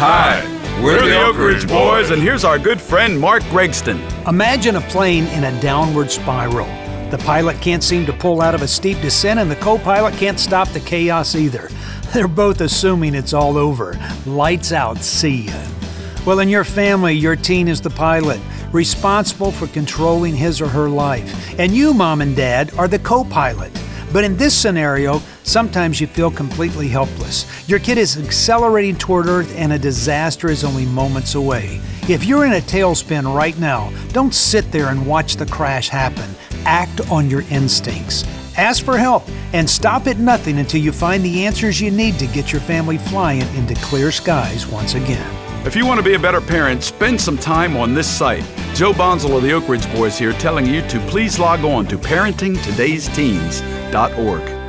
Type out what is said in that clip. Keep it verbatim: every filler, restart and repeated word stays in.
Hi, we're the Oak Ridge Boys, and here's our good friend Mark Gregston. Imagine a plane in a downward spiral. The pilot can't seem to pull out of a steep descent, and the co-pilot can't stop the chaos either. They're both assuming it's all over. Lights out, see ya. Well, in your family, your teen is the pilot, responsible for controlling his or her life. And you, mom and dad, are the co-pilot. But in this scenario, sometimes you feel completely helpless. Your kid is accelerating toward Earth and a disaster is only moments away. If you're in a tailspin right now, don't sit there and watch the crash happen. Act on your instincts. Ask for help and stop at nothing until you find the answers you need to get your family flying into clear skies once again. If you want to be a better parent, spend some time on this site. Joe Bonzel of the Oak Ridge Boys here telling you to please log on to parenting todays teens dot org.